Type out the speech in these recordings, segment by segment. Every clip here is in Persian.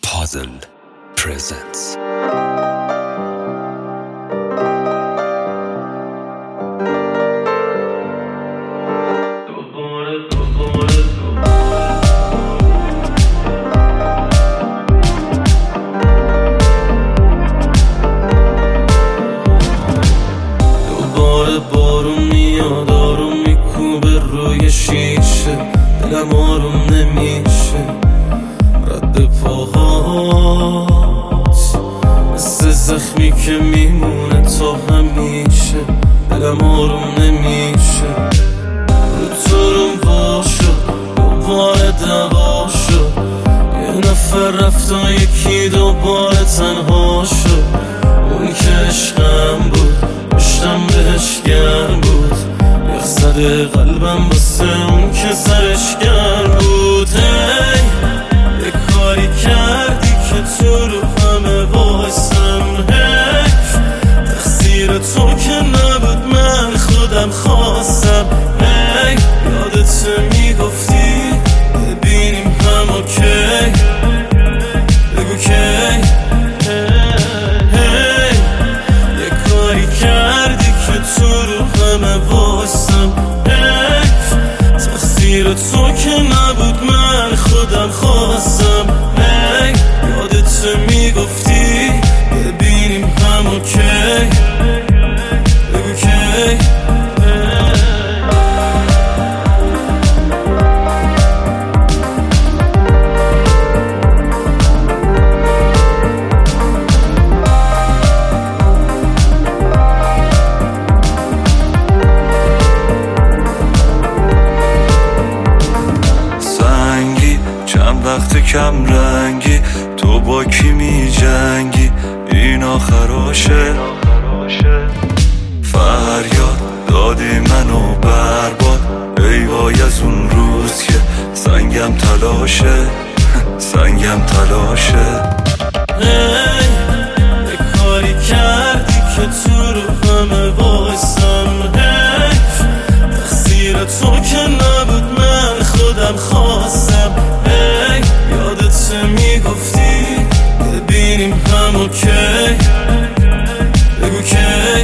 Puzzle presents. بارون میاد آروم میکوبه روی شیشه، دلم آروم نمیشه. رد پاهات مثل زخمی که میمونه تا همیشه، دلم آروم نمیشه. رو تو روم وا شد دوباره دعوا شد، یه نفر رفت و یکی دوباره تنها شد. اون که عشقم بود پشتم بهش گرم بود، یخ زده قلبم واسه اون که سرش گرم بود. هی یه کاری کردی که تو رو همه واسم، حیف تقصیر تو که نبود من خودم خواستم. هی یادت میگفتی ببینیم هم اوکی، بگو کی. تو رو همه واسم، حیف تقصیر تو که نبود من خودم خواستم. هی یادت میگفتی ببینیم هم اوکی، بگو کی. وقت کم رنگی تو با کی می جنگی، این آخراشه. فریاد دادی منو برباد، ای وای از اون روز که سنگم تلاشه، سنگم تلاشه. هی یه کاری کردی که تو رو همه واسم، حیف تقصیر تو که نبود من خودم خواستم. یادت میگفتی ببینیم هم اوکی، بگو کی.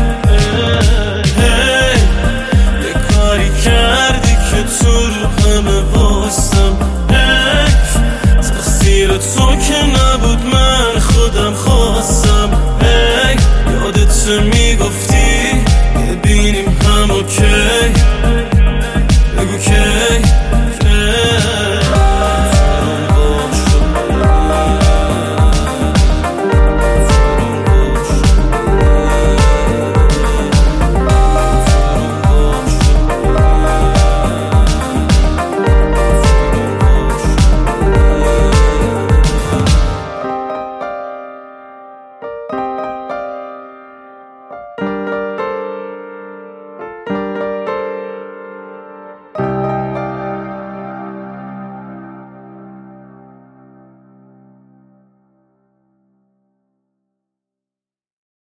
یه کاری کردی که تو رو همه واسم، حیف تقصیر تو که نبود من